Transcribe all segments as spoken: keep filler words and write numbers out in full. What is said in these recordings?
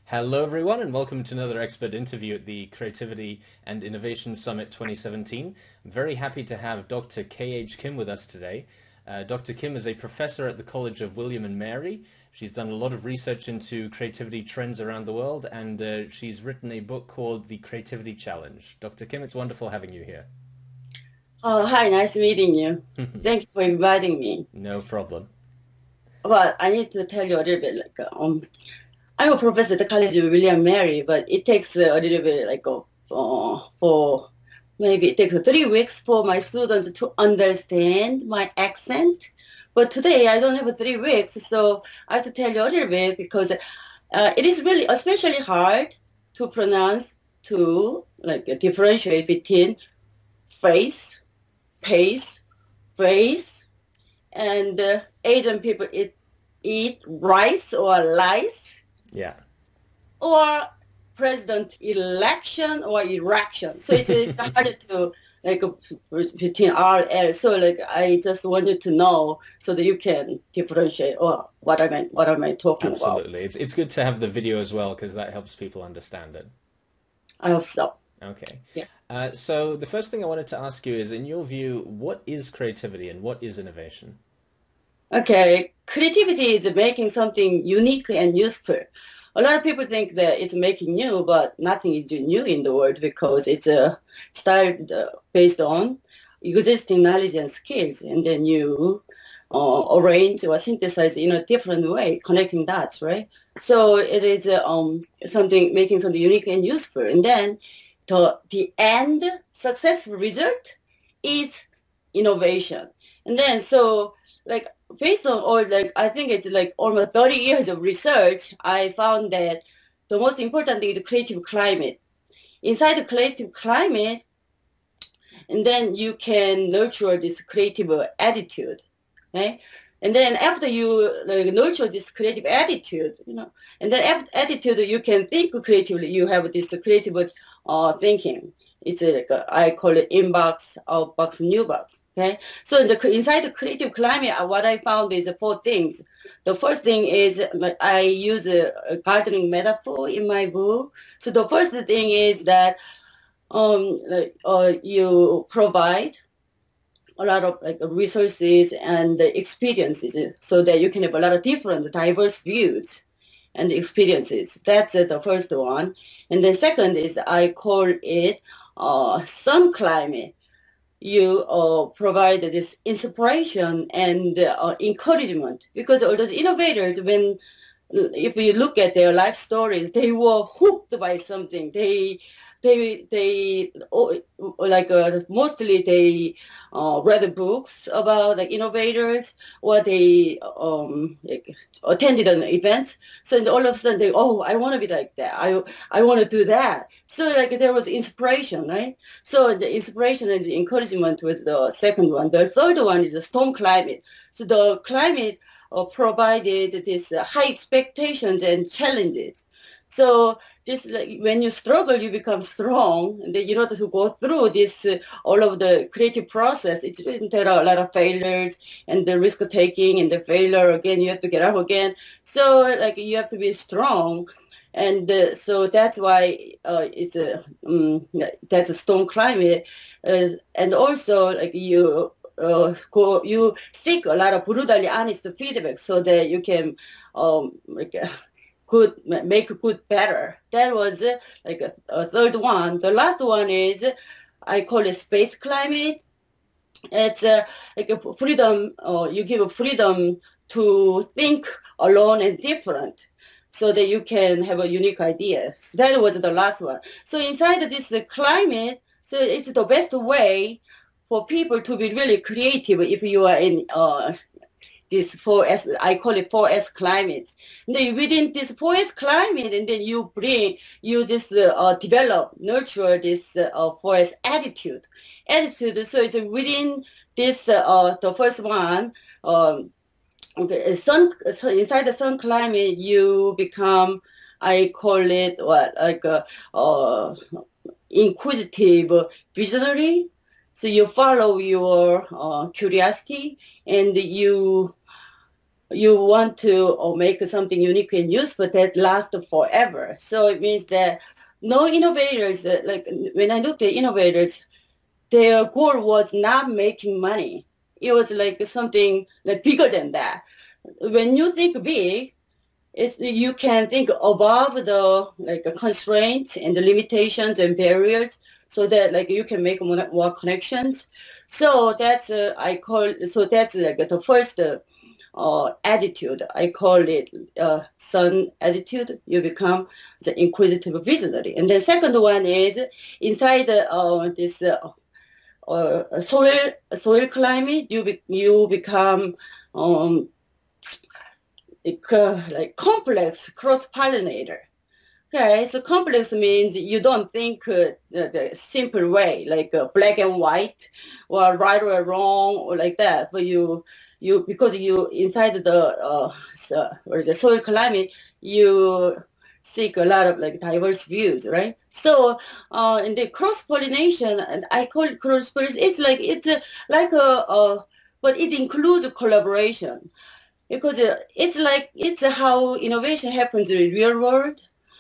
Hello, everyone, and welcome to another expert interview at the Creativity and Innovation Summit twenty seventeen. I'm very happy to have Doctor K H Kim with us today. Uh, Doctor Kim is a professor at the College of William and Mary. She's done a lot of research into creativity trends around the world, and uh, she's written a book called The Creativity Challenge. Doctor Kim, it's wonderful having you here. Oh, hi, nice meeting you. Thank you for inviting me. No problem. Well, I need to tell you a little bit, like, um, I'm a professor at the College of William and Mary, but it takes uh, a little bit, like, uh, uh, for maybe it takes three weeks for my students to understand my accent. But today I don't have three weeks, so I have to tell you a little bit because uh, it is really especially hard to pronounce, to like differentiate between phrase, pace, phrase, and uh, Asian people eat, eat rice or lice, Yeah. or president election or erection. So it's, it's hard to like uh, between R L. So like I just wanted to know so that you can differentiate or what I mean, what am I talking about? Absolutely. It's it's good to have the video as well because that helps people understand it. I hope so. Okay. Yeah. Uh, so the first thing I wanted to ask you is, in your view, what is creativity and what is innovation? Okay, creativity is making something unique and useful. A lot of people think that it's making new, but nothing is new in the world because it's uh, started uh, based on existing knowledge and skills, and then you uh, arrange or synthesize in a different way, connecting dots, right? So it is uh, um, something making something unique and useful, and then the the end successful result is innovation, and then so like based on all like I think it's like almost thirty years of research, I found that the most important thing is creative climate. Inside the creative climate, and then you can nurture this creative attitude, okay? And then after you like, nurture this creative attitude, you know, and then after attitude, you can think creatively. You have this creative uh, thinking. It's a, like a, I call it inbox, outbox, new box. Okay, so in the, inside the creative climate, uh, what I found is four things. The first thing is I use a, a gardening metaphor in my book. So the first thing is that um, like, uh, you provide a lot of like resources and experiences so that you can have a lot of different diverse views and experiences. That's uh, the first one. And the second is I call it uh, sun climate. You uh, provide this inspiration and uh, encouragement because all those innovators, when if you look at their life stories, they were hooked by something. They they they oh, like uh, mostly they uh, read books about like innovators, or they um, like, attended an event. So then all of a sudden they, oh, I want to be like that. I I want to do that. So like there was inspiration, right? So the inspiration and the encouragement was the second one. The third one is the storm climate. So the climate uh, provided this uh, high expectations and challenges. So this, like, when you struggle, you become strong. And then, you know, to go through this, uh, all of the creative process, it's, there are a lot of failures and the risk taking and the failure again, you have to get up again. So like you have to be strong. And uh, so that's why uh, it's a, um, that's a storm climate. Uh, and also like you, uh, go, you seek a lot of brutally honest feedback so that you can um, like, good make good better. That was uh, like a, a third one. The last one is I call it space climate. It's uh, like a freedom. Uh, you give freedom to think alone and different, so that you can have a unique idea. So that was the last one. So inside this uh, climate, so it's the best way for people to be really creative if you are in uh, this four S, I call it four S climate. And then within this four S climate, and then you bring, you just uh, uh, develop, nurture this uh, four S attitude. Attitude, so it's within this, uh, uh, the first one, um, okay, sun, so inside the sun climate, you become, I call it what, like a, uh, inquisitive visionary. So you follow your uh, curiosity and you you want to uh, make something unique and useful that lasts forever. So it means that no innovators, uh, like when I look at innovators, their goal was not making money. It was like something like bigger than that. When you think big, it's, you can think above the like constraints and the limitations and barriers, so that like you can make more, more connections. So that's uh, I call so that's like the first uh, uh, attitude. I call it uh, sun attitude. You become the inquisitive visionary. And the second one is inside uh, this uh, uh, soil soil climate. You be, you become um, like complex cross pollinator. Okay, so complex means you don't think uh, the, the simple way, like uh, black and white, or right or wrong, or like that. But you, you because you inside the uh, so, or the soil climate, you seek a lot of like diverse views, right? So uh, in the cross pollination, and I call it cross pollination. It's like it's uh, like a, a, but it includes a collaboration, because uh, it's like it's how innovation happens in the real world.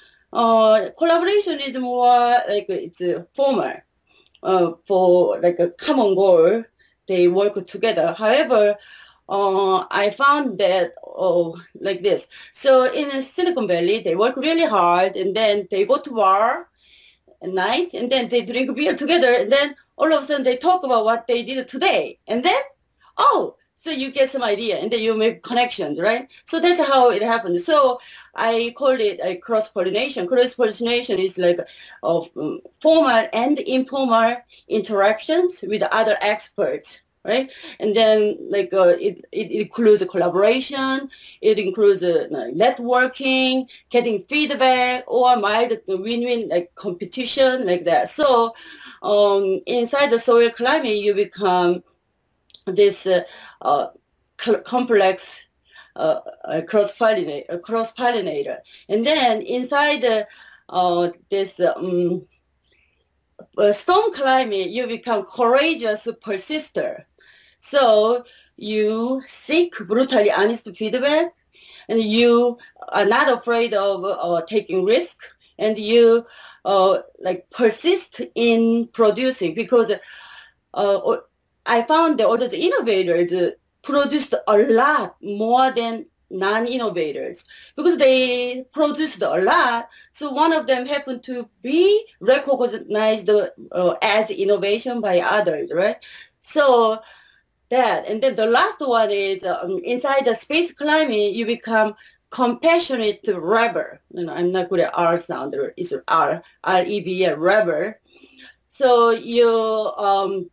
Uh, collaboration is more like it's uh, formal uh, for like a common goal. They work together. However, uh, I found that oh, like this. So in Silicon Valley, they work really hard, and then they go to bar at night, and then they drink beer together, and then all of a sudden they talk about what they did today, and then oh. So you get some idea, and then you make connections, right? So that's how it happens. So I call it a cross-pollination. Cross-pollination is like of um, formal and informal interactions with other experts, right? And then like uh, it, it includes a collaboration, it includes uh, networking, getting feedback, or mild win-win like competition, like that. So um, inside the soil climate, you become this uh, uh, complex uh, uh, cross-pollinator, cross-pollinator. And then inside the, uh, this um, uh, storm climate, you become courageous persister. So you seek brutally honest feedback, and you are not afraid of uh, taking risk, and you uh, like persist in producing, because uh, I found that all the innovators produced a lot more than non-innovators, because they produced a lot. So one of them happened to be recognized uh, as innovation by others, right? So that, and then the last one is um, inside the space climate, you become compassionate rebel. You know, I'm not good at R sound. It's R, R E B, rebel. So you um,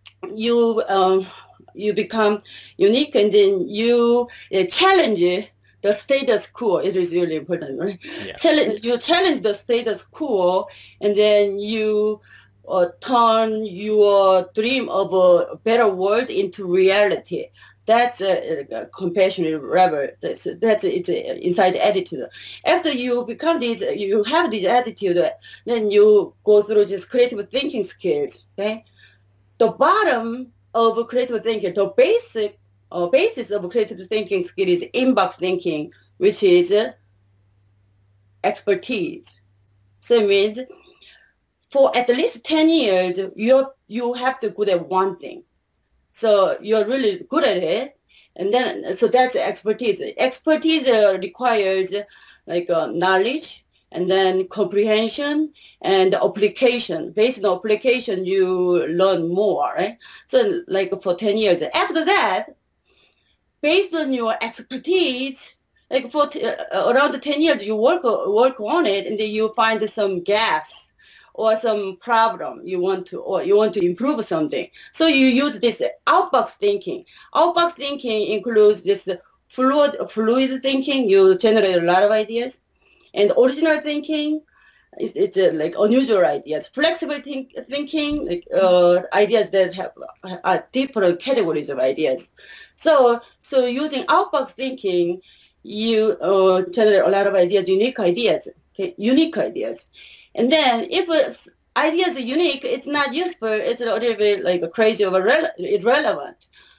you um, you become unique, and then you uh, challenge the status quo. It is really important, right? Yeah. Challenge, you challenge the status quo, and then you uh, turn your dream of a better world into reality. That's a, a compassionate rebel. That's, that's it's a inside attitude. After you become this, you have this attitude, then you go through just creative thinking skills. Okay, the bottom of creative thinking, the basic uh, basis of creative thinking skill is inbox thinking, which is uh, expertise. So it means for at least ten years, you you have to good at one thing. So you're really good at it, and then so that's expertise. Expertise uh, requires like uh, knowledge, and then comprehension and application. Based on application, you learn more, right? So like for ten years. After that, based on your expertise, like for t- uh, around ten years, you work work on it, and then you find some gaps or some problem you want to, or you want to improve something. So you use this outbox thinking. Outbox thinking includes this fluid, fluid thinking. You generate a lot of ideas. And original thinking, it's, it's uh, like unusual ideas. Flexible think, thinking, like uh, ideas that have uh, different categories of ideas. So, so using outbox thinking, you uh, generate a lot of ideas, unique ideas, okay? Unique ideas. And then if ideas are unique, it's not useful. It's a little bit like crazy or irrelevant.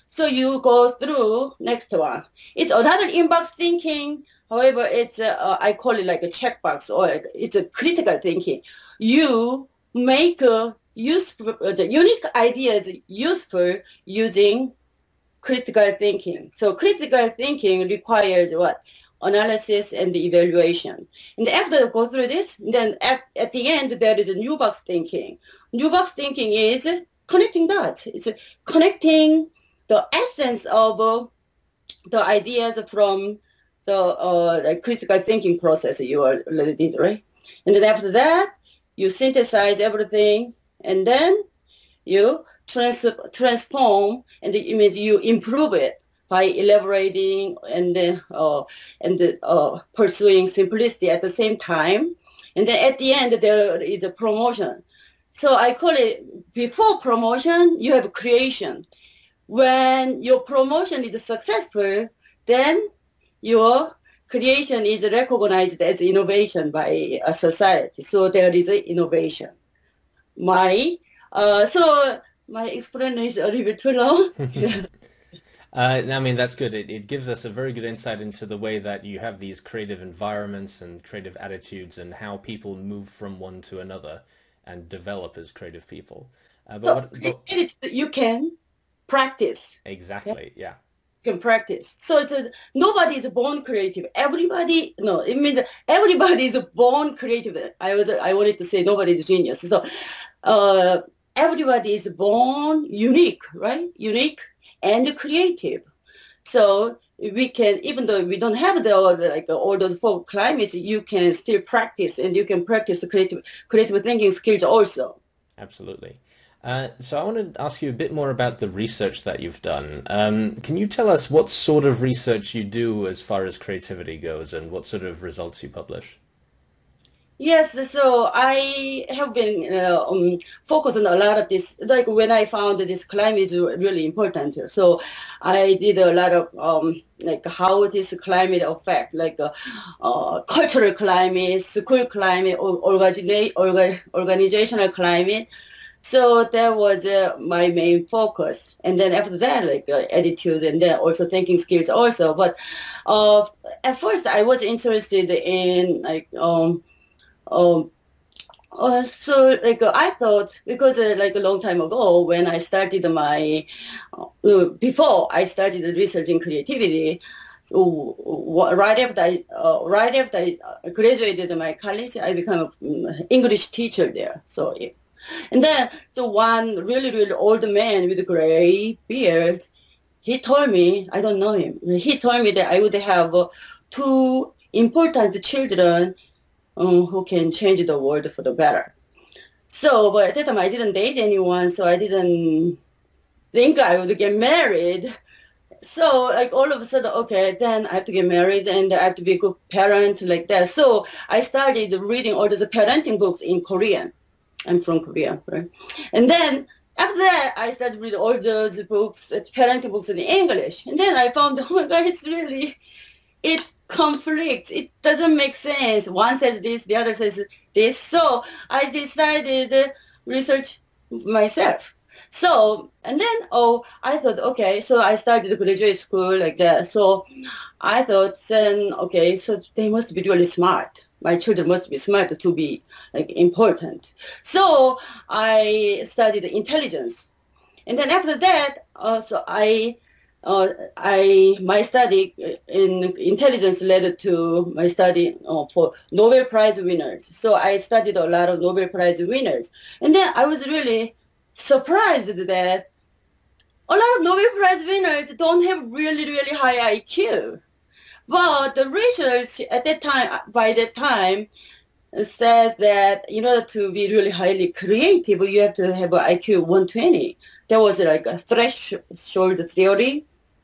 So you go through next one. It's another inbox thinking. However, it's a, uh, I call it like a checkbox, or it's a critical thinking. You make a useful, uh, the unique ideas useful using critical thinking. So critical thinking requires what? Analysis and evaluation. And after you go through this, then at, at the end, there is a new box thinking. New box thinking is connecting dots. It's connecting the essence of uh, the ideas from the uh, critical thinking process you already did, right? And then after that, you synthesize everything, and then you trans- transform, and it means you improve it by elaborating and then uh, and uh, pursuing simplicity at the same time. And then at the end, there is a promotion. So I call it, before promotion, you have creation. When your promotion is successful, then your creation is recognized as innovation by a society. So there is an innovation. My uh, so my explanation is a little bit too long. Uh, I mean, that's good. It, it gives us a very good insight into the way that you have these creative environments and creative attitudes and how people move from one to another and develop as creative people. Uh, but So what, but, it, you can practice. exactly, yeah. You can practice. So it's a, nobody is born creative. Everybody, no, it means everybody is born creative. I was, I wanted to say nobody is genius. So uh, everybody is born unique, right? Unique and creative. So we can, even though we don't have the like all those four climates, you can still practice, and you can practice creative creative thinking skills also. Absolutely. Uh, so I want to ask you a bit more about the research that you've done. Um, can you tell us what sort of research you do as far as creativity goes, and what sort of results you publish? Yes, so I have been uh, um, focused on a lot of this. Like when I found that this climate is really important, so I did a lot of um, like how this climate affect, like uh, uh, cultural climate, school climate, or organi- orga- organizational climate. So that was uh, my main focus. And then after that, like uh, attitude, and then also thinking skills also. But uh, at first, I was interested in like um, um, uh, so like uh, I thought, because uh, like a long time ago when I started my uh, before I started researching creativity, so wh- right after I uh, right after I graduated my college, I became an English teacher there. So yeah. And then so one really really old man with a gray beard, he told me, I don't know him. He told me that I would have uh, two important children um, who can change the world for the better. So, but at that time I didn't date anyone, so I didn't think I would get married. So, like all of a sudden, okay, then I have to get married and I have to be a good parent, like that. So I started reading all those parenting books in Korean. I'm from Korea, right? And then after that, I started reading all those books, uh, parenting books in English. And then I found, oh my God, it's really, it conflicts. It doesn't make sense. One says this, the other says this. So I decided to research myself. So, and then, oh, I thought, okay, so I started graduate school like that. So I thought then, okay, so they must be really smart. My children must be smart to be like important. So I studied intelligence. And then after that, uh, so I uh, I my study in intelligence led to my study uh, for Nobel Prize winners. So I studied a lot of Nobel Prize winners, and then I was really surprised that a lot of Nobel Prize winners don't have really really high I Q. But the research at that time, by that time, said that in order to be really highly creative, you have to have an I Q one twenty. There was like a threshold theory.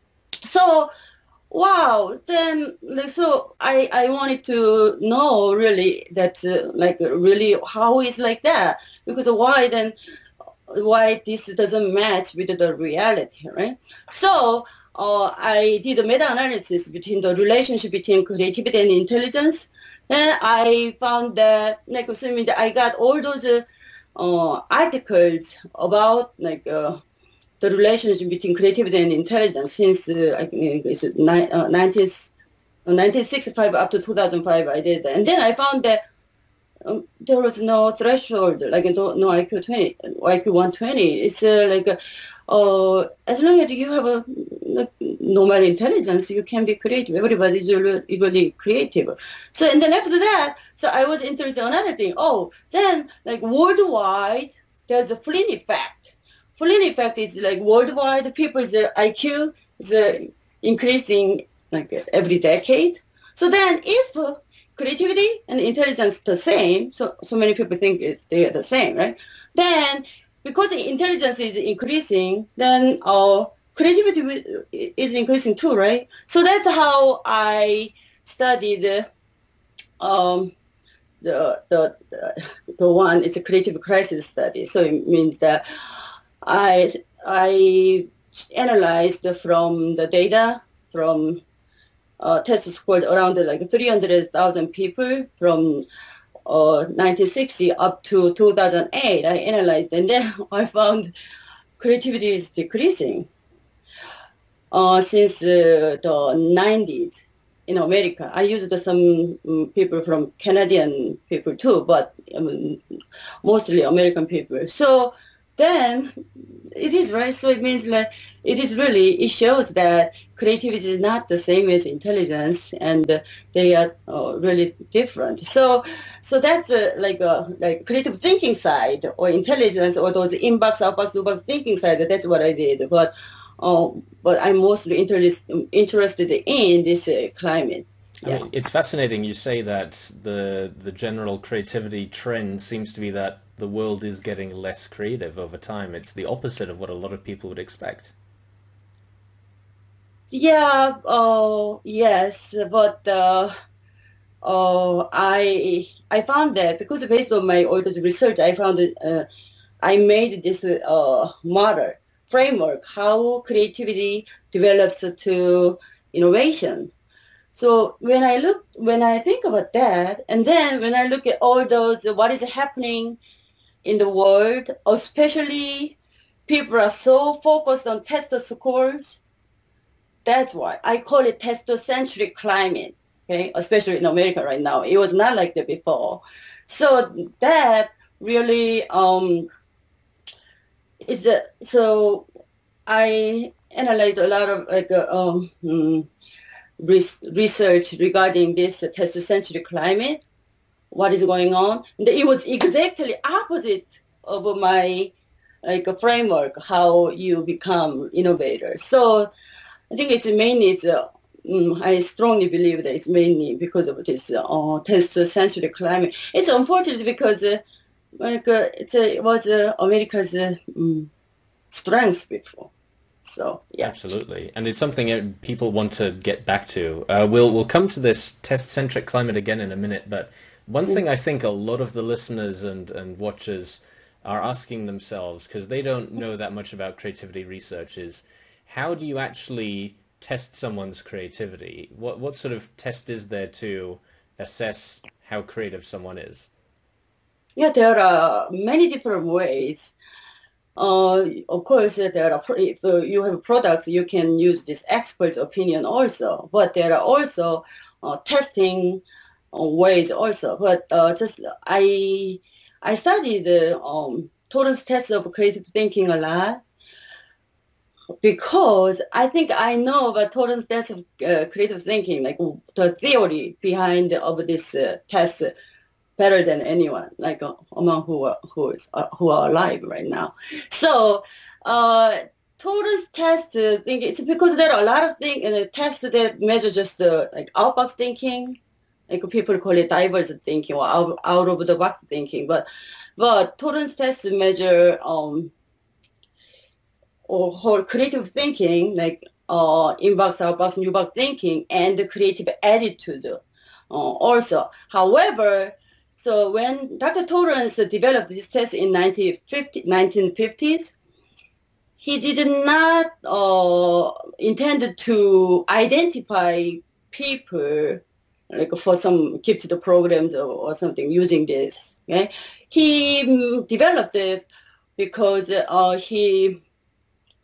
So, wow, then like, so I, I wanted to know really that uh, like really how is like that, because why then why this doesn't match with the reality, right? So uh, I did a meta-analysis between the relationship between creativity and intelligence, and I found that like so means I got all those uh, uh, articles about like. Uh, the relationship between creativity and intelligence since uh, I think it's ni- uh, nineties, uh, nineteen sixty-five up to two thousand five. I did that, and then I found that um, there was no threshold, like no, no I Q twenty, I Q one twenty. It's uh, like uh, uh, as long as you have a like, normal intelligence, you can be creative. Everybody is really, really creative. So and then after that, so I was interested in another thing. Oh, then like worldwide, there's a Flynn effect. Flynn effect is like worldwide, people's uh, I Q is uh, increasing like every decade. So then if uh, creativity and intelligence the same, so so many people think it's, they are the same, right? Then because the intelligence is increasing, then uh, creativity is increasing too, right? So that's how I studied um, the, the, the one, it's a creative crisis study. So it means that I, I analyzed from the data from uh, test scored around like three hundred thousand people from uh, nineteen sixty up to two thousand eight. I analyzed, and then I found creativity is decreasing uh, since uh, the nineties in America. I used some um, people from Canadian people too, but um, mostly American people. So then it is right. So it means like it is really, it shows that creativity is not the same as intelligence, and uh, they are uh, really different. So, so that's uh, like a like creative thinking side or intelligence or those inbox, outbox, outbox thinking side. That's what I did. But, uh, but I'm mostly interest, interested in this uh, climate. I Yeah. mean, it's fascinating. You say that the the general creativity trend seems to be that the world is getting less creative over time. It's the opposite of what a lot of people would expect. Yeah, uh, yes, but uh, uh, I I found that because based on my older research, I found that uh, I made this uh, model framework how creativity develops to innovation. So when I look, when I think about that, and then when I look at all those, what is happening in the world, especially people are so focused on test scores. That's why I call it test-centric climate, okay, especially in America right now. It was not like that before. So that really um, is a, so I analyzed a lot of like uh, um, mm, research regarding this test-centric climate, what is going on. And it was exactly opposite of my like a framework, how you become innovators. So I think it's mainly, it's, uh, mm, I strongly believe that it's mainly because of this uh, test-centric climate. It's unfortunate because uh, like, uh, it's, uh, it was uh, America's uh, mm, strength before. So, yeah. Absolutely, and it's something people want to get back to. Uh, we'll we'll come to this test-centric climate again in a minute, but one thing I think a lot of the listeners and, and watchers are asking themselves, because they don't know that much about creativity research, is how do you actually test someone's creativity? What what sort of test is there to assess how creative someone is? Yeah, there are many different ways. Uh, of course, there are, if you have products, you can use this expert's opinion also, but there are also uh, testing uh, ways also. But uh, just I I studied the um, Torrance test of creative thinking a lot, because I think I know about Torrance test of uh, creative thinking, like the theory behind of this uh, test better than anyone, like uh, among who are, who is uh, who are alive right now. So, uh, Torrance test uh, think it's because there are a lot of things in the tests that measure just uh, like outbox thinking, like people call it diverse thinking or out, out of the box thinking, but but Torrance tests measure um. or whole creative thinking, like uh, inbox, outbox, newbox thinking, and the creative attitude uh, also. However, so when Doctor Torrance developed this test in nineteen fifties, he did not uh, intend to identify people like for some gifted programs or, or something using this. Okay? He um, developed it because uh, he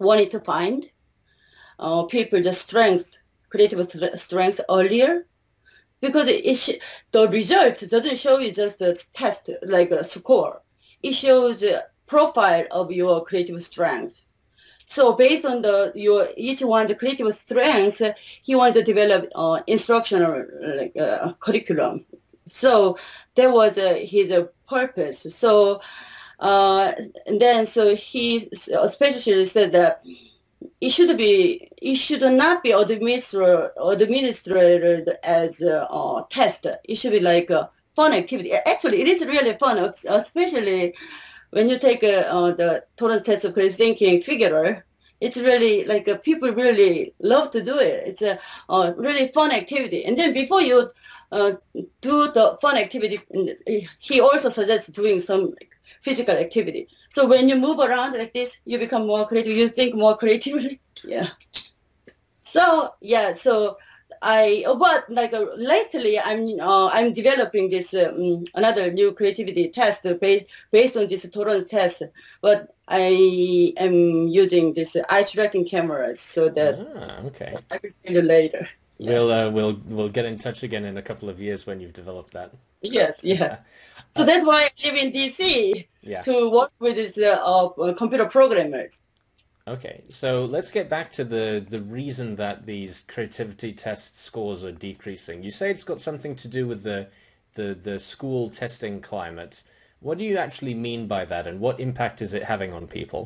wanted to find uh, people the strength, creative st- strength earlier, because it, it sh- the result doesn't show you just a test, like a score. It shows a profile of your creative strength. So based on the your each one's creative strengths, he wanted to develop uh, instructional like uh, curriculum. So that was uh, his uh, purpose. So uh, and then so he especially said that it should be it should not be administered administered as a uh, test. It should be like a fun activity. Actually, it is really fun, especially when you take uh, uh, the Torrance test of critical thinking figure. It's really like uh, people really love to do it. It's a uh, really fun activity. And then before you uh, do the fun activity, he also suggests doing some like, physical activity. So when you move around like this, you become more creative. You think more creatively. Yeah. So yeah. So I, but like uh, lately, I'm uh, I'm developing this um, another new creativity test based based on this Torrance test. But I am using this eye tracking cameras so that Ah, okay. I will tell you later. Yeah. We'll uh, we'll we'll get in touch again in a couple of years when you've developed that. Yes, yeah. So Uh, that's why I live in D C yeah. to work with these uh, uh, computer programmers. Okay, so let's get back to the the reason that these creativity test scores are decreasing. You say it's got something to do with the the the school testing climate. What do you actually mean by that, and what impact is it having on people?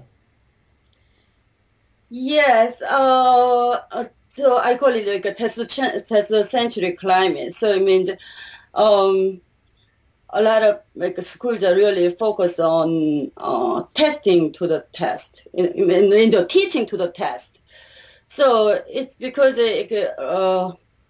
Yes, uh, uh, so I call it like a Tesla, Tesla century climate. So it means um, a lot of like schools are really focused on uh, testing to the test, in, in, in the teaching to the test. So it's because uh,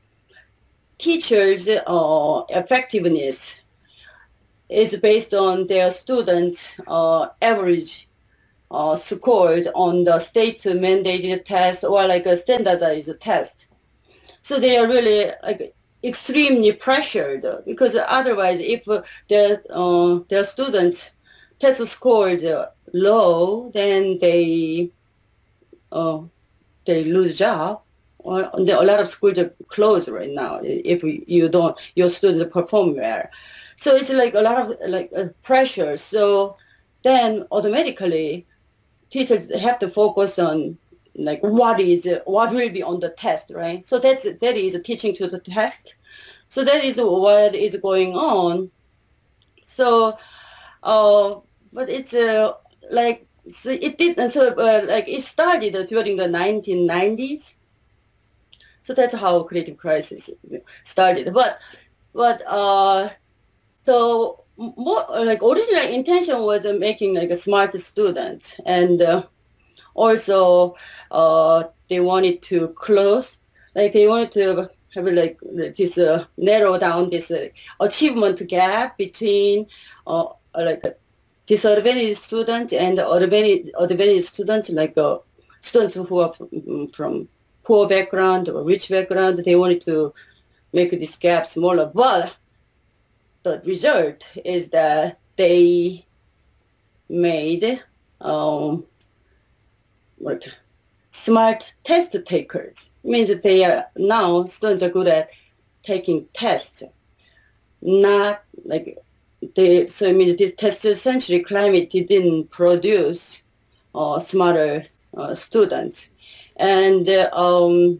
teachers' uh, effectiveness is based on their students' uh, average uh, scores on the state-mandated test or like a standardized test. So they are really like extremely pressured because otherwise, if uh, their uh, their students' test scores are low, then they uh, they lose job. Or a lot of schools are closed right now if you don't your students perform well. So it's like a lot of like uh, pressure. So then automatically teachers have to focus on like what is what will be on the test, right? So that's that is teaching to the test. So that is what is going on. So, uh, but it's uh, like so it did so uh, like it started during the nineteen nineties. So that's how Creative Crisis started. But but uh, the more like original intention was uh, making like a smart student and. Uh, Also, uh, they wanted to close, like they wanted to have like this uh, narrow down this uh, achievement gap between uh, like disadvantaged students and advantaged, advantaged students, like uh, students who are from, from poor background or rich background. They wanted to make this gap smaller, but the result is that they made um, like smart test takers. It means that they are now students are good at taking tests, not like they. So it means this test century climate didn't produce uh, smarter uh, students, and uh, um,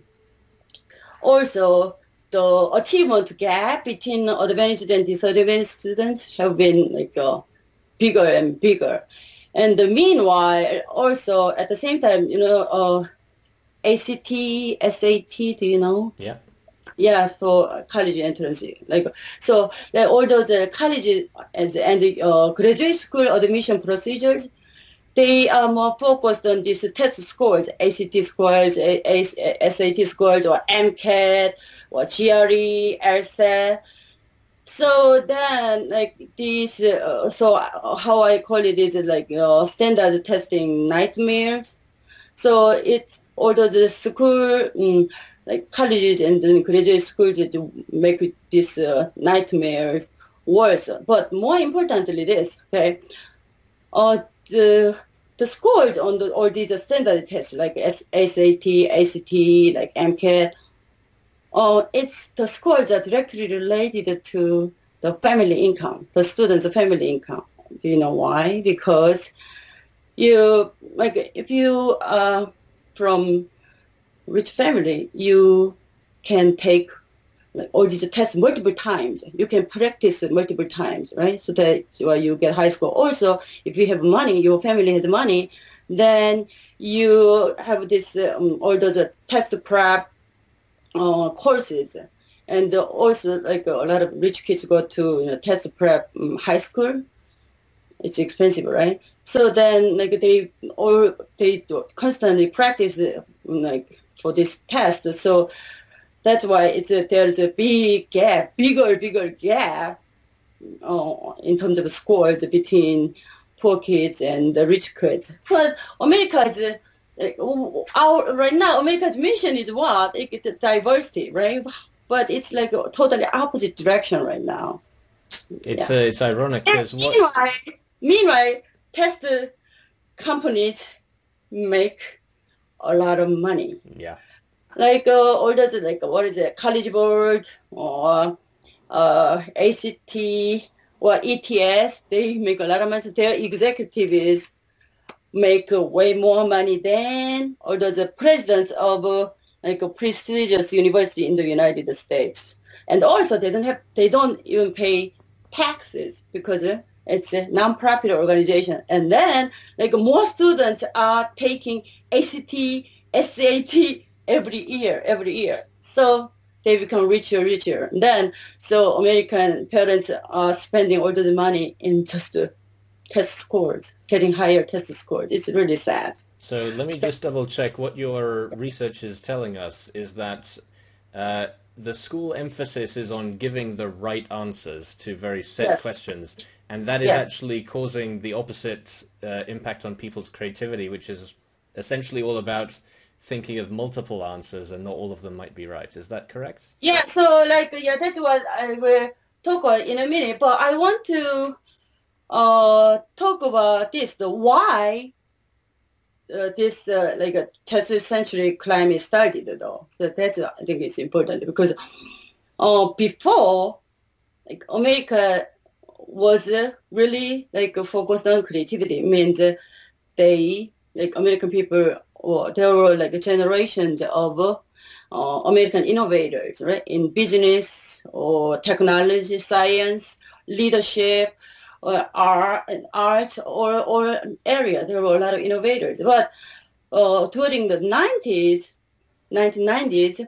also the achievement gap between advantaged and disadvantaged students have been like uh, bigger and bigger. And meanwhile, also at the same time, you know, uh, A C T, S A T, do you know? Yeah. Yeah, for college entrance. Like so, like all those uh, college and, and uh, graduate school admission procedures, they are more focused on these test scores, A C T scores, A- A- S A T scores, or MCAT, or G R E, LSAT. So then, like this, uh, so how I call it is like uh, standard testing nightmares. So it's all those school, um, like colleges and then graduate schools to make this uh, nightmares worse. But more importantly, this, okay, uh, the the scores on the, all these standard tests like S A T, A C T, like MCAT, uh, it's the scores are directly related to the family income, the student's family income. Do you know why? Because you, like, if you are from rich family, you can take like, all these tests multiple times. You can practice multiple times, right? So that well, you get high score. Also, if you have money, your family has money, then you have this um, all those uh, test prep uh, courses. And uh, also, like a lot of rich kids go to you know, test prep um, high school. It's expensive, right? So then, like they all they constantly practice uh, like for this test. So that's why it's a, there's a big gap, bigger, bigger gap uh, in terms of scores between poor kids and the rich kids. But America's uh, like, our right now, America's mission is what? It's diversity, right? But it's like a totally opposite direction right now. It's yeah. uh, it's ironic because what... meanwhile, meanwhile, test companies make a lot of money. Yeah. Like uh, all those, like what is it, College Board or uh, A C T or E T S, they make a lot of money. Their executives make uh, way more money than all those uh, presidents of uh, like a prestigious university in the United States. And also, they don't have, they don't even pay taxes because uh, it's a non-profit organization. And then, like more students are taking A C T, S A T every year, every year. So they become richer, richer. And then, so American parents are spending all this money in just the test scores, getting higher test scores. It's really sad. So let me just double check what your research is telling us is that uh, the school emphasis is on giving the right answers to very set yes. questions. And that is yeah. actually causing the opposite uh, impact on people's creativity, which is essentially all about thinking of multiple answers and not all of them might be right. Is that correct? Yeah, so like, yeah, that's what I will talk about in a minute. But I want to uh, talk about this, the why uh, this uh, like a twenty-century climate started though. So that's, I think it's important because uh, before, like America was uh, really like focused on creativity. It means uh, they, like American people, or there were like generations of uh, American innovators, right? In business or technology, science, leadership, or art, art or, or area. There were a lot of innovators. But uh, during the nineties, nineteen nineties,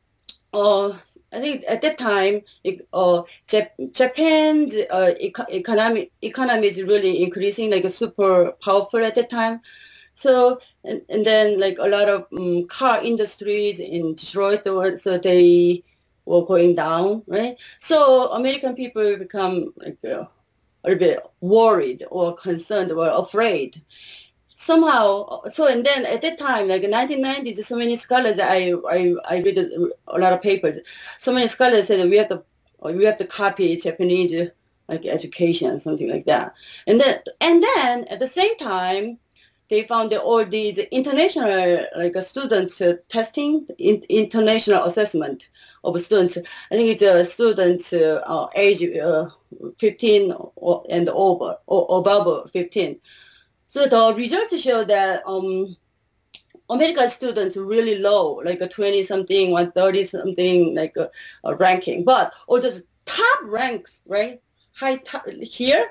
uh, I think at that time, uh, Jap- Japan's uh, eco- economy, economy is really increasing, like super powerful at that time. So, and, and then like a lot of um, car industries in Detroit, so they were going down, right? So American people become like uh, a little bit worried or concerned or afraid. Somehow, so and then at that time, like nineteen nineties, so many scholars, I I, I read a lot of papers. So many scholars said we have to we have to copy Japanese like education, something like that. And then and then at the same time, they found that all these international like student uh, testing, in, international assessment of students. I think it's a uh, students uh, uh, age uh, fifteen or, and over or above fifteen. So the results show that um, American students are really low, like a twenty something, one thirty something, like a, a ranking. But all those top ranks, right? High top, here,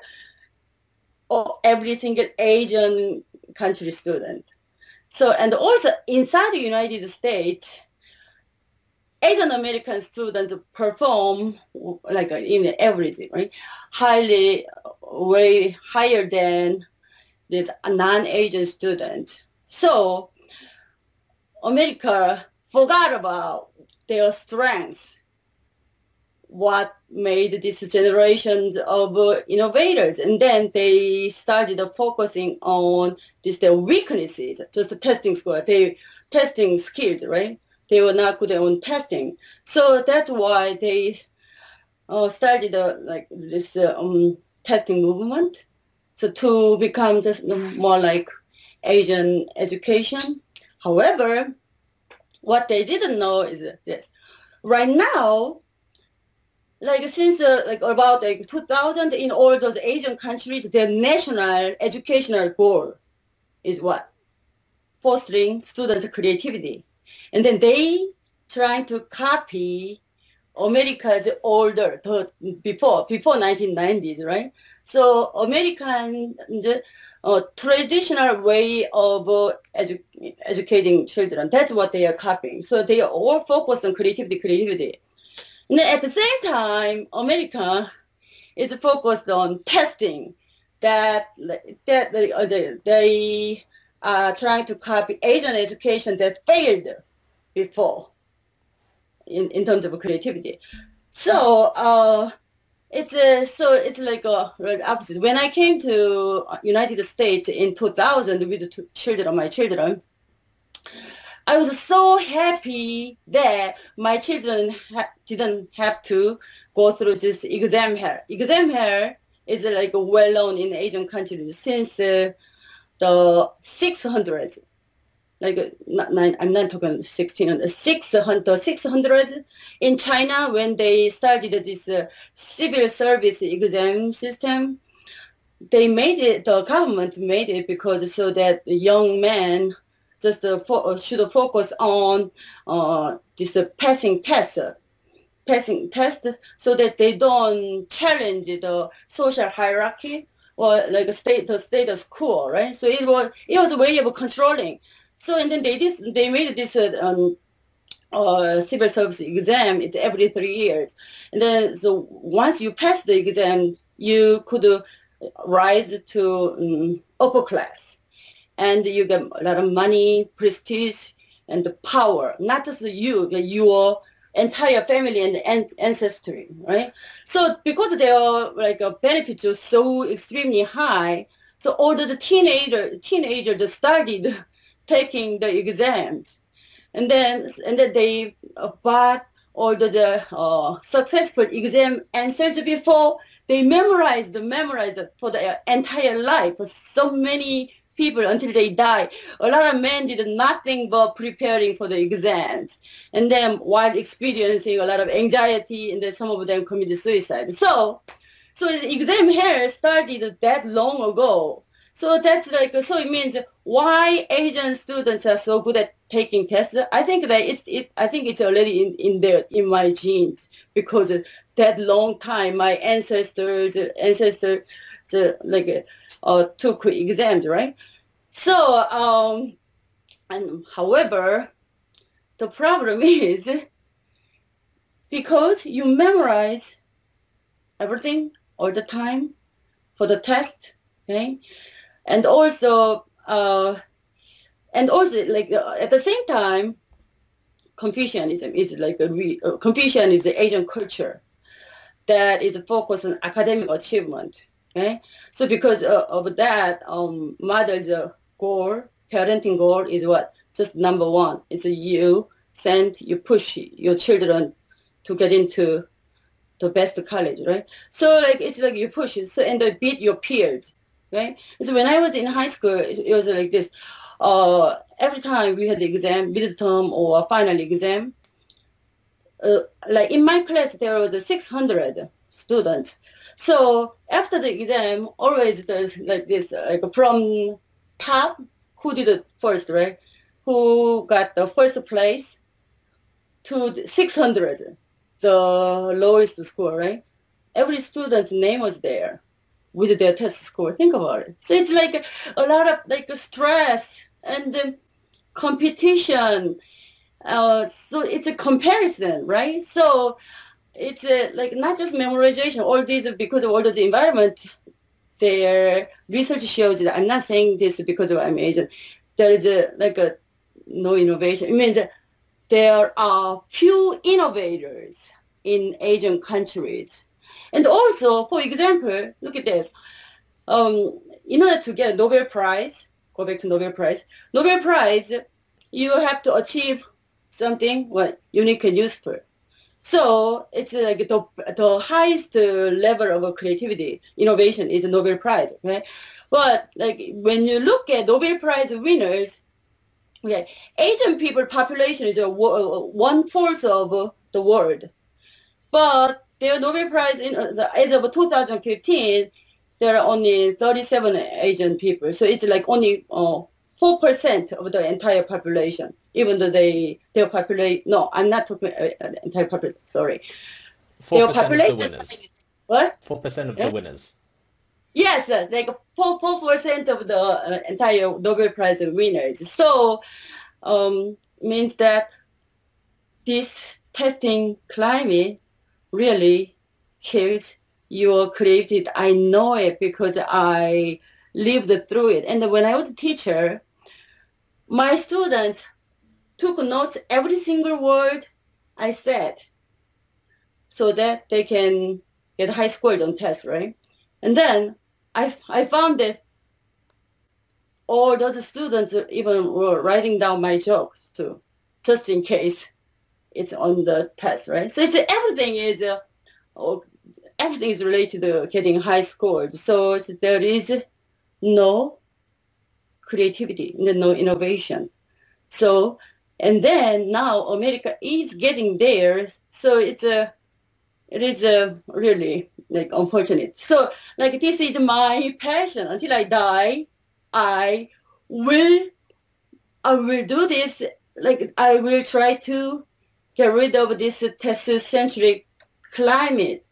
or every single Asian country student. So, and also inside the United States, Asian American students perform like in the average, right? Highly, way higher than this non-Asian student. So America forgot about their strengths, what made this generation of uh, innovators. And then they started uh, focusing on this, their weaknesses, just the testing score, they testing skills, right? They were not good on testing. So that's why they uh, started uh, like this uh, um, testing movement. So to become just more like Asian education. However, what they didn't know is this. Right now, like since uh, like about like two thousand, in all those Asian countries, their national educational goal is what? Fostering students' creativity. And then they trying to copy America's older, the, before, before nineteen nineties, right? So American uh, traditional way of uh, edu educating children, that's what they are copying. So they are all focused on creativity, creativity. And then at the same time, America is focused on testing that, that they, uh, they are trying to copy Asian education that failed before in, in terms of creativity. So uh, it's a, so it's like a right opposite. When I came to United States in two thousand with the two children, my children, I was so happy that my children ha didn't have to go through this exam hell. Exam hell is uh, like well known in Asian countries since uh, the six hundreds. Like uh, not nine, I'm not talking sixteen hundred, six hundred, six hundred in China when they started this uh, civil service exam system. They made it, the government made it because so that young men just uh, fo should focus on uh, this uh, passing test, uh, passing test, so that they don't challenge the social hierarchy or like a state, the status quo, right? So it was it was a way of controlling. So and then they this they made this uh, um, uh, civil service exam. It's every three years, and then so once you pass the exam, you could uh, rise to um, upper class. And you get a lot of money, prestige, and the power. Not just you, but your entire family and ancestry, right? So because their like uh, benefits are so extremely high, so all the teenager teenagers started taking the exams, and then and then they uh, bought all the, the uh, successful exam answers before they memorized memorized for the entire life. So many people until they die. A lot of men did nothing but preparing for the exams, and then while experiencing a lot of anxiety, and then some of them committed suicide. So, so the exam here started that long ago. So that's like, so it means why Asian students are so good at taking tests. I think that it's, it, I think it's already in, in there, in my genes, because that long time, my ancestors, ancestors, the, like uh, took exams, right? So, um, and however, the problem is because you memorize everything all the time for the test, okay, and also, uh, and also like uh, at the same time, Confucianism is like a re, uh, Confucianism is the Asian culture that is focused on academic achievement. Okay, so because uh, of that, um, mother's uh, goal, parenting goal is what? Just number one. It's a you send, you push your children to get into the best college, right? So like it's like you push it, so and they beat your peers, right? So when I was in high school, it, it was like this. Uh, every time we had the exam, midterm or final exam, uh, like in my class there was a six hundred students. So after the exam, always there's like this, like from top, who did it first, right? Who got the first place to the six hundred, the lowest score, right? Every student's name was there with their test score. Think about it. So it's like a lot of like stress and um, competition. Uh, so it's a comparison, right? So it's a, like not just memorization, all these because of all the environment. Their research shows that, I'm not saying this because of I'm Asian, there is a, like a no innovation. It means that there are few innovators in Asian countries. And also, for example, look at this. Um, in order to get a Nobel Prize, go back to Nobel Prize, Nobel Prize, you have to achieve something what unique and useful. So it's like the, the highest level of creativity, innovation is a Nobel Prize, okay? But like when you look at Nobel Prize winners, okay, Asian people population is a one fourth of the world, but their Nobel Prize in as of two thousand fifteen, there are only thirty-seven Asian people, so it's like only uh, four percent of the entire population. Even though they their population, no, I'm not talking uh, entire population. Sorry, four percent of the winners. What? Four percent of yeah? the winners. Yes, like four four percent of the uh, entire Nobel Prize winners. So um, means that this testing climate really kills your creativity. I know it because I lived through it. And when I was a teacher, my students took notes every single word I said so that they can get high scores on tests, right? And then I, I found that all those students even were writing down my jokes too, just in case it's on the test, right? So it's, everything is uh, oh, everything is related to getting high scores. So there is no creativity, no innovation. So, and then now America is getting there. So it's a, it is a really like unfortunate. So like this is my passion. Until I die, I will, I will do this. Like I will try to get rid of this test-centric climate.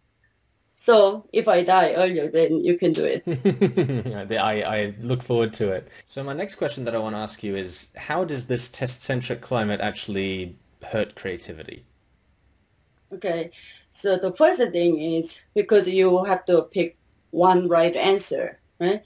So if I die earlier, then you can do it. I, I look forward to it. So my next question that I want to ask you is, how does this test-centric climate actually hurt creativity? Okay, so the first thing is because you have to pick one right answer, right?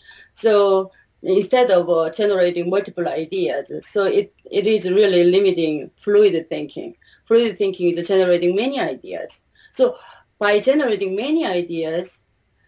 So instead of uh, generating multiple ideas, so it, it is really limiting fluid thinking. Fluid thinking is generating many ideas. So by generating many ideas,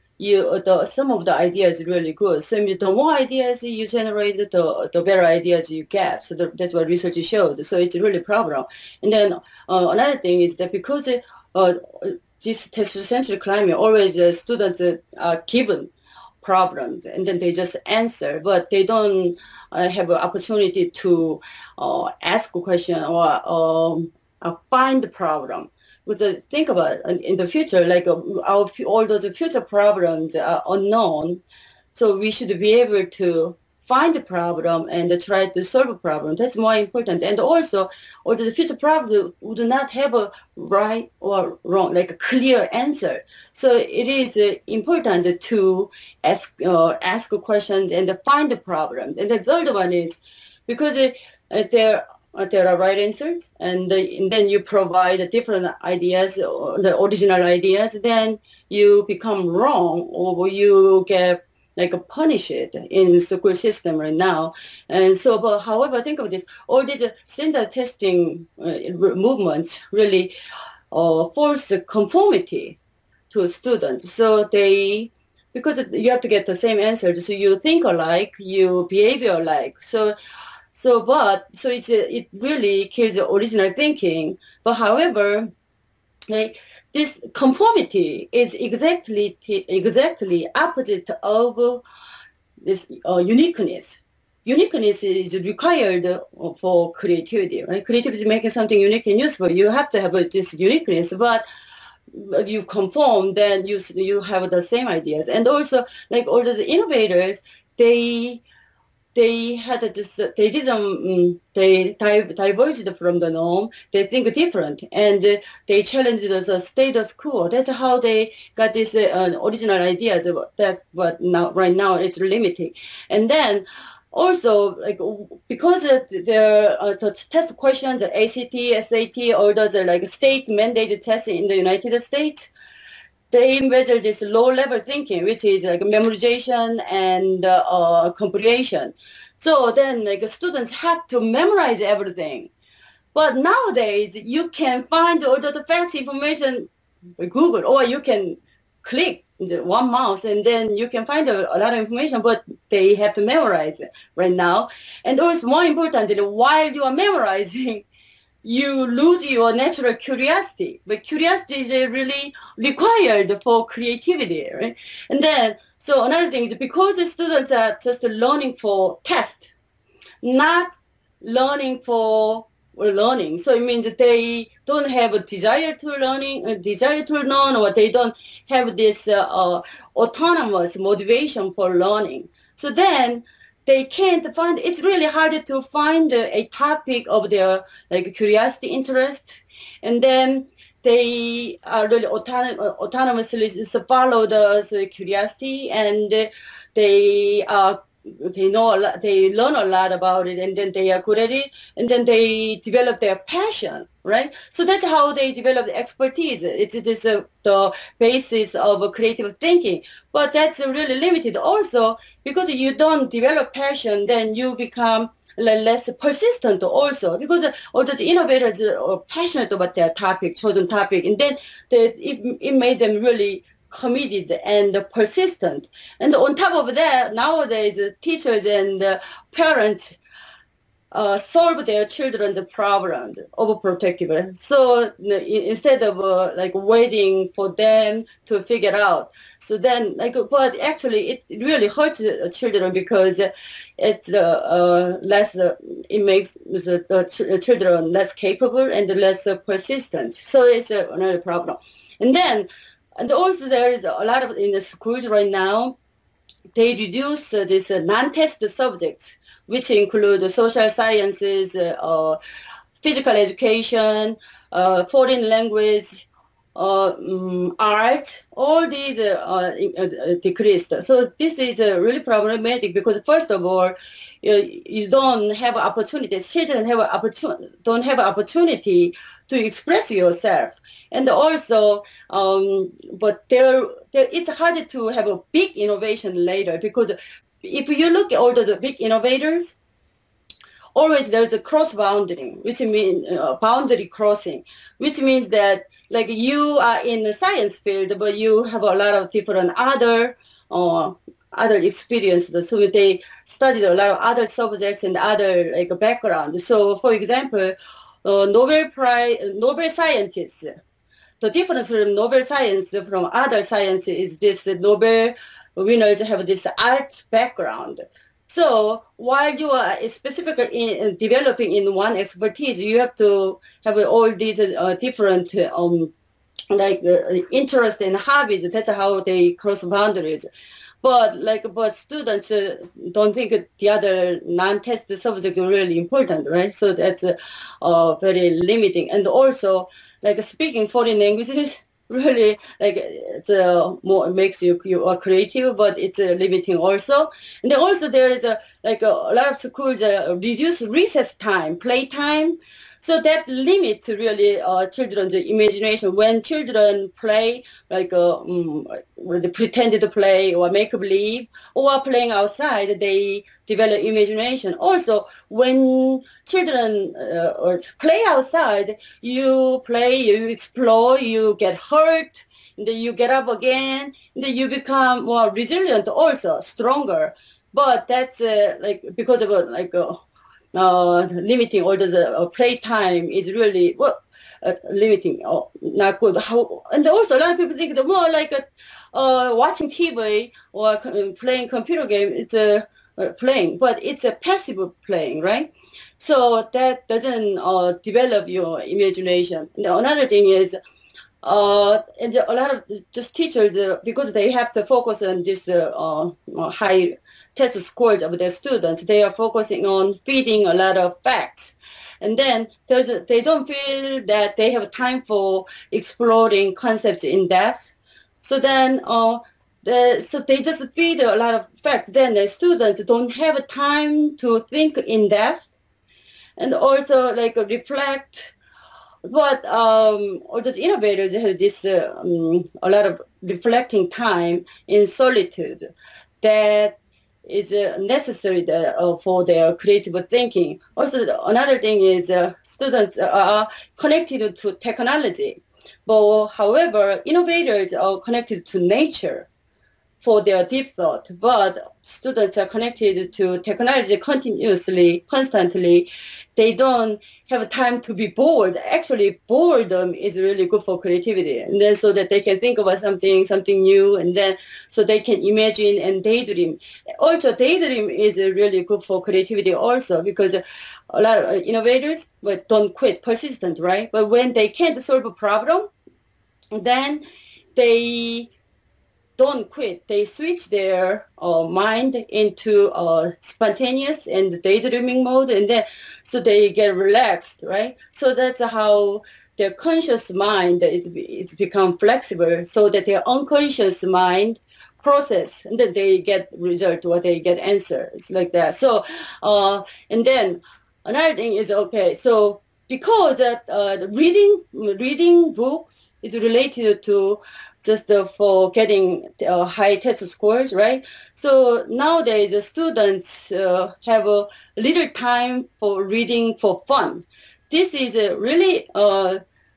you the some of the ideas is really good. So the more ideas you generate, the the better ideas you get. So the, that's what research shows. So it's really a problem. And then uh, another thing is that because uh, this test-centric climate, always uh, students are given problems and then they just answer, but they don't uh, have an opportunity to uh, ask a question or um, uh, find the problem. Because think about it, in the future, like uh, our all those future problems are unknown, so we should be able to find the problem and try to solve a problem. That's more important. And also, all the future problems would not have a right or wrong, like a clear answer. So it is uh, important to ask uh, ask questions and find the problems. And the third one is because uh, there. Uh, there are right answers, and, uh, and then you provide different ideas, or the original ideas, then you become wrong or you get like punished in the school system right now. And so, but however, think of this, all these standard testing uh, movements really uh, force conformity to students. So they, because you have to get the same answers, so you think alike, you behave alike. So So, but, so it's, it really kills the original thinking. But however, like, this conformity is exactly, exactly opposite of this uh, uniqueness. Uniqueness is required for creativity, right? Creativity, making something unique and useful, you have to have this uniqueness, but you conform, then you, you have the same ideas. And also, like all those innovators, they, they had this, they didn't, um, they diverged from the norm. They think different, and uh, they challenged the status quo. That's how they got this uh, original ideas. That, but now, right now, it's limiting. And then also, like because uh, the uh, the test questions, the A C T, S A T, all those uh, like state mandated tests in the United States, they measure this low-level thinking, which is like memorization and uh, uh, comprehension. So then, like students have to memorize everything. But nowadays, you can find all those facts information by Google, or you can click the one mouse, and then you can find a, a lot of information. But they have to memorize it right now. And also, more importantly, while you are memorizing, you lose your natural curiosity. But curiosity is really required for creativity, right? And then So another thing is because the students are just learning for test, not learning for learning. So it means that they don't have a desire to learning, a desire to learn, or they don't have this uh, uh, autonomous motivation for learning. So then they can't find, it's really hard to find a topic of their like curiosity, interest, and then they are really autonom- autonomously follow the, the curiosity, and they are they know a lot, they learn a lot about it, and then they are good at it, and then they develop their passion, right? So that's how they develop the expertise. It is uh, the basis of creative thinking, but that's really limited also because you don't develop passion, then you become less persistent also, because all those innovators are passionate about their topic, chosen topic, and then they, it, it made them really committed and persistent. And on top of that, nowadays teachers and parents uh, solve their children's problems overprotective. So instead of uh, like waiting for them to figure out, so then like, but actually it really hurts children because it's uh, uh, less, uh, it makes the, the ch- children less capable and less uh, persistent. So it's uh, another problem. And then, and also there is a lot of, in the schools right now, they reduce uh, this uh, non-test subjects, which include social sciences, uh, uh, physical education, uh, foreign language, uh, um, art, all these uh, uh, uh, decreased. So this is uh, really problematic because first of all, you, you don't have opportunity, children have opportunity, don't have opportunity to express yourself. And also, um, but there, there, it's hard to have a big innovation later because if you look at all those big innovators, always there's a cross boundary, which means uh, boundary crossing, which means that like you are in the science field, but you have a lot of different other uh, other experiences. So they studied a lot of other subjects and other like background. So, for example, uh, Nobel Prize, Nobel scientists. The difference from Nobel science from other science is this Nobel winners have this art background. So while you are specifically in developing in one expertise, you have to have all these uh, different um, like uh, interests and hobbies. That's how they cross boundaries. But like, but students uh, don't think the other non-test subjects are really important, right? So that's uh, uh, very limiting. And also, like speaking foreign languages, really like it's uh, more it makes you you are creative, but it's uh, limiting also. And then also there is a like a, a lot of schools uh, reduce recess time, play time. So that limit really uh, children's imagination. When children play, like uh, um, they pretend to play or make believe, or playing outside, they develop imagination. Also, when children uh, or play outside, you play, you explore, you get hurt, and then you get up again, and then you become more resilient, also stronger. But that's uh, like because of uh, like. Uh, Uh, limiting all the uh, play time is really well, uh, limiting, uh, not good. How, and also a lot of people think the more like uh, uh, watching T V or uh, playing computer game, it's a uh, playing, but it's a passive playing, right? So that doesn't uh, develop your imagination. Now, another thing is, uh, and a lot of just teachers, uh, because they have to focus on this uh, uh, high test scores of their students, they are focusing on feeding a lot of facts. And then there's a, they don't feel that they have time for exploring concepts in depth. So then uh, the, so they just feed a lot of facts. Then the students don't have time to think in depth and also like reflect. But um, all those innovators have this uh, um, a lot of reflecting time in solitude that is uh, necessary the, uh, for their creative thinking. Also, another thing is uh, students are connected to technology, but however, innovators are connected to nature. for their deep thought, but students are connected to technology continuously, constantly. They don't have time to be bored. Actually, boredom is really good for creativity. And then so that they can think about something, something new, and then so they can imagine and daydream. Also, daydream is really good for creativity also, because a lot of innovators but don't quit, persistent, right? But when they can't solve a problem, then they don't quit. They switch their uh, mind into uh, spontaneous and daydreaming mode, and then so they get relaxed, right? So that's how their conscious mind is it's become flexible, so that their unconscious mind process, and then they get result or they get answers like that. So, uh, and then another thing is okay. So because that uh, reading reading books is related to just uh, for getting uh, high test scores, right? So nowadays, uh, students uh, have a little time for reading for fun. This is a really, uh,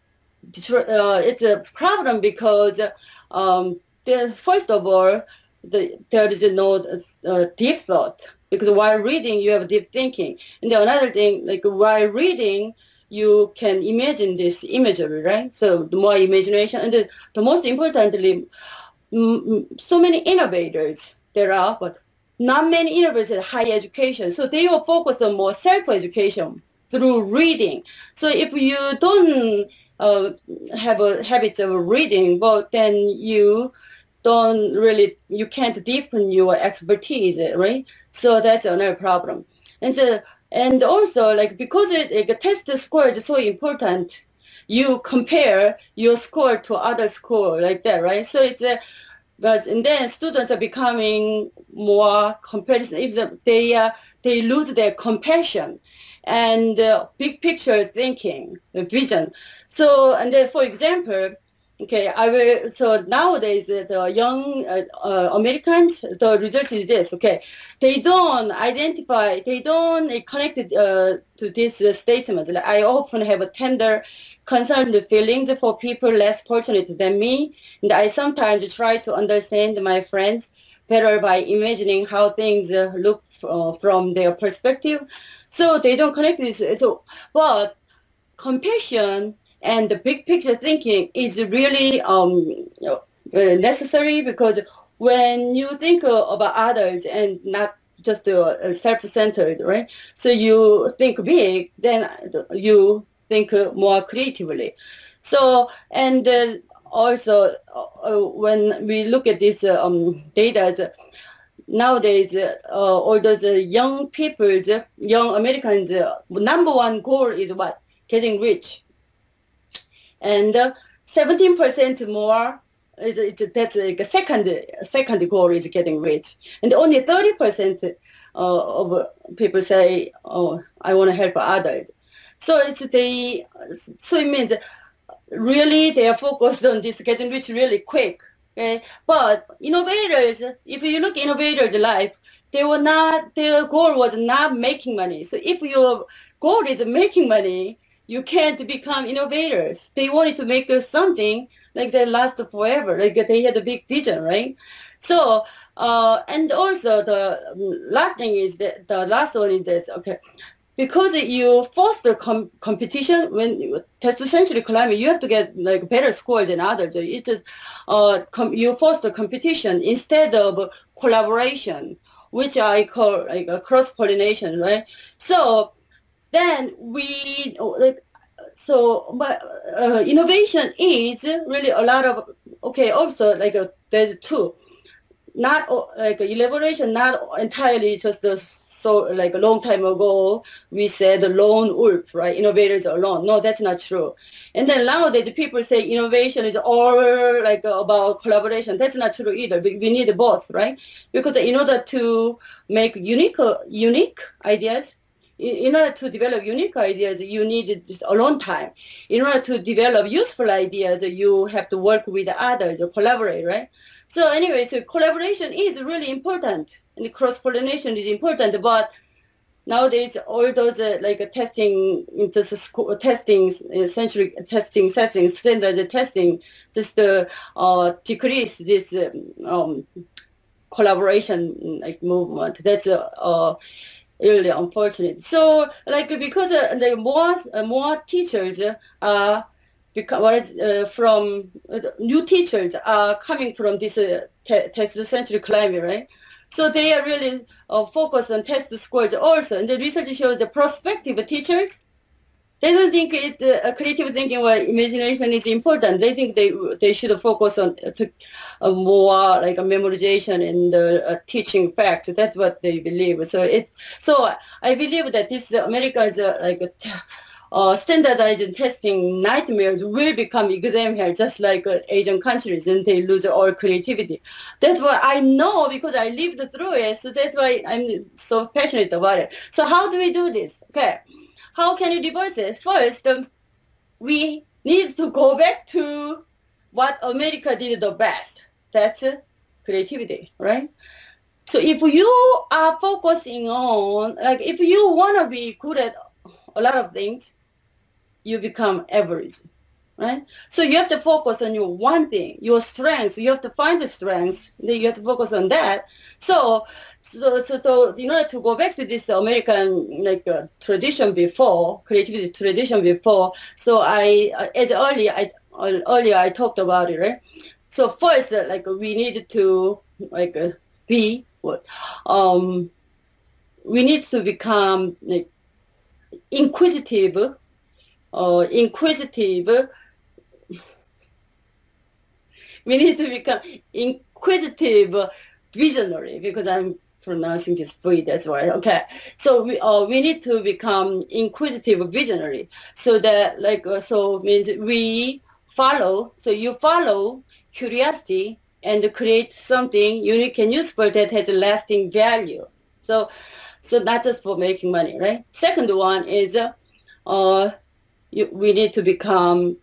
uh, it's a problem because, um, the, first of all, the, there is no uh, deep thought, because while reading, you have deep thinking. And then another thing, like while reading, you can imagine this imagery, right? So the more imagination, and the, the most importantly, mm, so many innovators there are, but not many innovators have high education. So they will focus on more self-education through reading. So if you don't uh, have a habit of reading, well, then you don't really, you can't deepen your expertise, right? So that's another problem. And so, and also, like, because it, like, test score is so important, you compare your score to other score like that, right? So it's a, but and then students are becoming more comparison. If they uh, they lose their compassion and uh, big picture thinking, vision. So, and then, for example, okay, I will. So nowadays, uh, the young uh, uh, Americans, the result is this. Okay, they don't identify, they don't uh, connect uh, to this uh, statement. Like, I often have a tender, concerned feelings for people less fortunate than me, and I sometimes try to understand my friends better by imagining how things uh, look uh, from their perspective. So they don't connect this. So, but compassion and the big picture thinking is really um, you know, uh, necessary, because when you think uh, about others and not just uh, self-centered, right? So you think big, then you think uh, more creatively. So, and uh, also uh, when we look at this uh, um, data, nowadays, uh, all those uh, young people, young Americans, uh, number one goal is what? Getting rich. And uh, seventeen percent more is, is that's like a second second goal is getting rich, and only thirty percent uh, of people say, "Oh, I want to help others." So it's they. So it means really they are focused on this getting rich really quick. Okay, but innovators, if you look at innovators' life, they were not. Their goal was not making money. So if your goal is making money, you can't become innovators. They wanted to make something like that last forever. Like they had a big vision, right? So, uh, and also the last thing is that the last one is this. Okay, because you foster com competition when you test essentially climate, you have to get like better scores than others. It's a, uh, com you foster competition instead of collaboration, which I call like a cross pollination, right? So then we like so but uh, innovation is really a lot of okay also like a, there's two not like elaboration, not entirely just the so like a long time ago we said the lone wolf, right? Innovators are alone. No, that's not true. And then nowadays people say innovation is all like about collaboration. That's not true either. We need both, right? Because in order to make unique unique ideas, in order to develop unique ideas, you need this alone time. In order to develop useful ideas, you have to work with others or collaborate, right? So anyway, so collaboration is really important, and cross-pollination is important. But nowadays, all those uh, like uh, testing, just school, testing, essentially testing settings, standard testing, just uh, uh, decrease this um, collaboration like movement. That's uh, uh, really unfortunate. So like because uh, the more uh, more teachers are become what is, uh, from uh, new teachers are coming from this uh, te- test-centric climate, right? So they are really uh, focused on test scores also. And the research shows the prospective teachers, they don't think it uh, creative thinking or imagination is important. They think they they should focus on uh, to, uh, more like a memorization and uh, teaching facts. That's what they believe. So it's so I believe that this uh, America's uh, like a t- uh, standardized testing nightmares will become exam hell, just like uh, Asian countries, and they lose all creativity. That's why I know because I lived through it. So that's why I'm so passionate about it. So how do we do this? Okay. How can you reverse it? First, um, we need to go back to what America did the best. That's uh, creativity, right? So if you are focusing on, like if you want to be good at a lot of things, you become average, right? So you have to focus on your one thing, your strengths. You have to find the strengths. Then you have to focus on that. So So, so to, in order to go back to this American like uh, tradition before, creativity tradition before, so I, uh, as earlier I uh, earlier I talked about it, right? So first, uh, like we need to like uh, be what, um, we need to become like inquisitive, uh, inquisitive. We need to become inquisitive, visionary, because I'm pronouncing this V, that's why. Okay. So we uh, we need to become inquisitive, visionary. So that like uh, so means we follow. So you follow curiosity and create something unique and useful that has a lasting value. So so not just for making money, right? Second one is uh, uh you, we need to become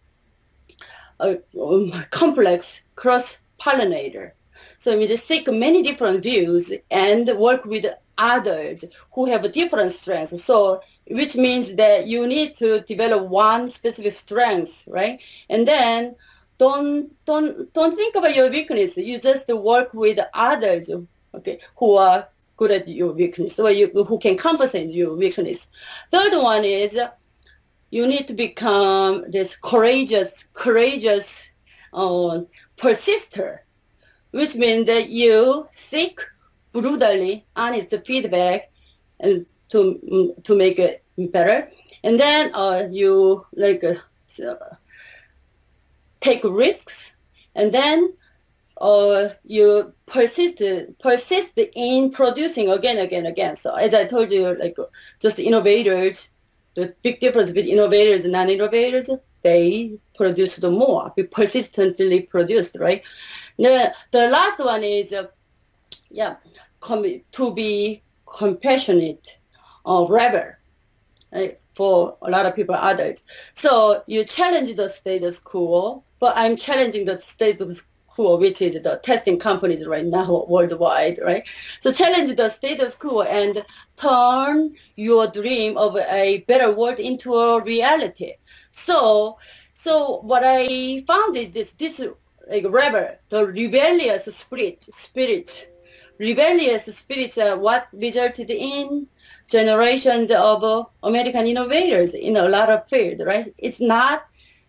a um, complex cross-pollinator. So we just seek many different views and work with others who have different strengths. So which means that you need to develop one specific strength, right? And then don't don't don't think about your weakness. You just work with others, okay, who are good at your weakness, or you, who can compensate your weakness. Third one is you need to become this courageous, courageous uh, persister, which means that you seek brutally honest feedback and to to make it better, and then uh, you like uh, so take risks, and then uh, you persist persist in producing again, again, again. So as I told you, like just innovators. The big difference between innovators and non-innovators, they produce the more, be persistently produced, right? The, the last one is, uh, yeah, com- to be compassionate or rebel, right? For a lot of people, others. So you challenge the status quo, but I'm challenging the status quo, which is the testing companies right now worldwide, right? So challenge the status quo and turn your dream of a better world into a reality. So, so what I found is this, this like rebel, the rebellious spirit, spirit, rebellious spirit, uh, what resulted in generations of uh, American innovators in a lot of fields, right? It's not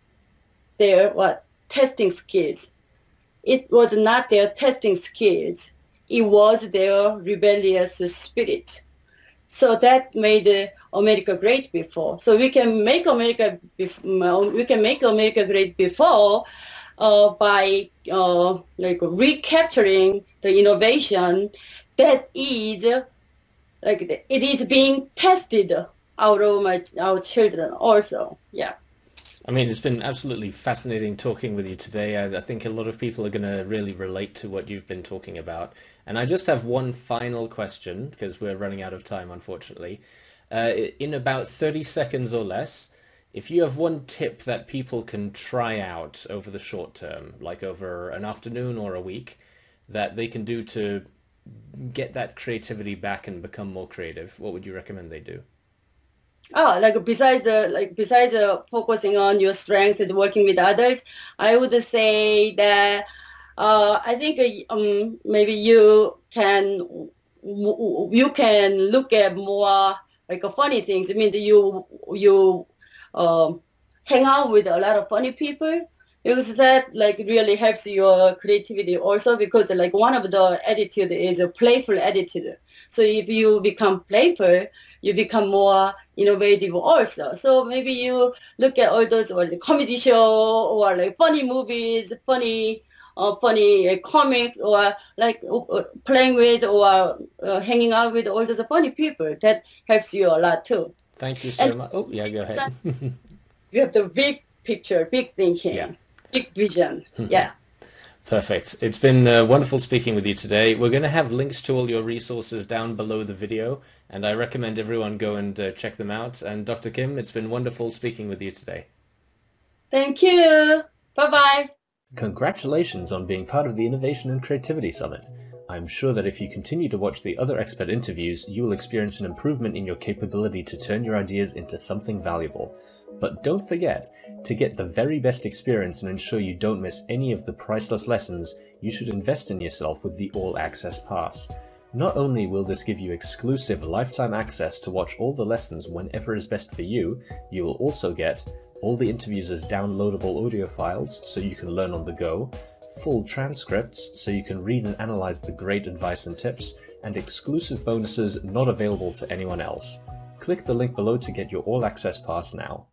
their what testing skills. It was not their testing skills. It was their rebellious spirit. So that made uh, America great before. So we can make America, we can make America great before uh, by uh, like recapturing the innovation that is uh, like it is being tested out of my our children also. Yeah. I mean, it's been absolutely fascinating talking with you today. I, I think a lot of people are going to really relate to what you've been talking about. And I just have one final question, because we're running out of time, unfortunately. Uh, in about thirty seconds or less, if you have one tip that people can try out over the short term, like over an afternoon or a week, that they can do to get that creativity back and become more creative, what would you recommend they do? Oh, like besides the like besides uh, focusing on your strengths and working with others, I would say that uh, I think uh, um, maybe you can you can look at more like uh, funny things. It means you you um, hang out with a lot of funny people, because that like really helps your creativity also, because like one of the attitude is a playful attitude. So if you become playful, you become more innovative also. So maybe you look at all those or the comedy show or like funny movies, funny uh, funny uh, comics, or like uh, playing with or uh, hanging out with all those funny people. That helps you a lot too. Thank you so And much. Oh, yeah, go ahead. you have the big picture, big thinking, Yeah. big vision. Yeah. Perfect. It's been uh, wonderful speaking with you today. We're going to have links to all your resources down below the video, and I recommend everyone go and uh, check them out. And Doctor Kim, it's been wonderful speaking with you today. Thank you. Bye-bye. Congratulations on being part of the Innovation and Creativity Summit. I'm sure that if you continue to watch the other expert interviews, you will experience an improvement in your capability to turn your ideas into something valuable. But don't forget, to get the very best experience and ensure you don't miss any of the priceless lessons, you should invest in yourself with the All Access Pass. Not only will this give you exclusive lifetime access to watch all the lessons whenever is best for you, you will also get all the interviews as downloadable audio files so you can learn on the go, full transcripts so you can read and analyze the great advice and tips, and exclusive bonuses not available to anyone else. Click the link below to get your All Access Pass now.